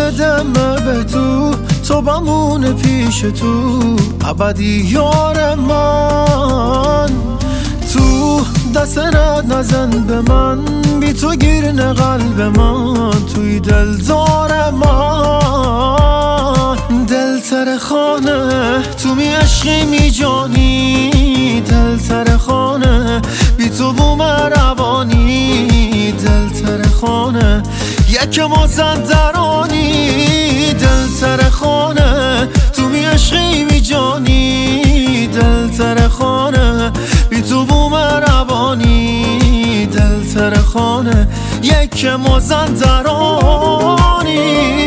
دمه به تو بمونه پیش تو ابدی یار من. تو دست رد نزن به من، بی تو گیرن قلب من، توی دل دار من. دل تر خانه تو می عشقی می جانی، دل تر خانه بی تو بوم روانی. دل تر خانه یک مازندرانی، دل تر خانه تو می عشقی می جانی، دل تر خانه بی تو بوم روانی. دل تر خانه یک مازندرانی.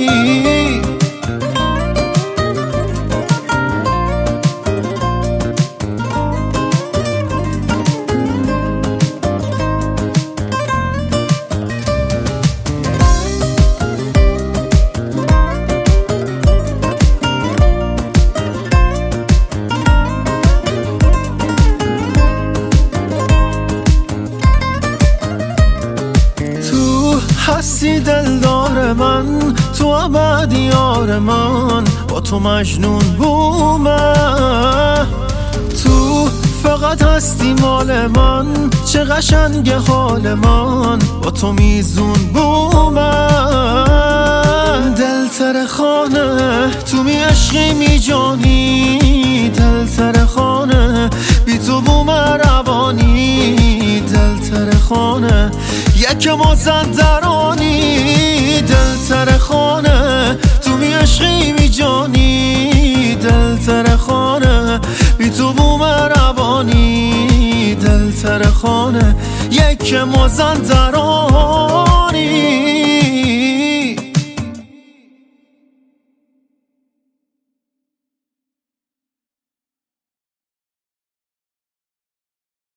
هستی دلدار من، تو ابد یار من، با تو مجنون بومه. تو فقط هستی مال من، چه قشنگ حال من، با تو میزون بومه. دل تر خانه تو می عشقی می جانی، دل تر خانه بی تو بوم روانی. دل تر خانه یک مازندرانی، دل تر خانه تو می عشقی می جانی، دل تر خانه بی تو بوم روانی. دل تر خانه یک مازندرانی.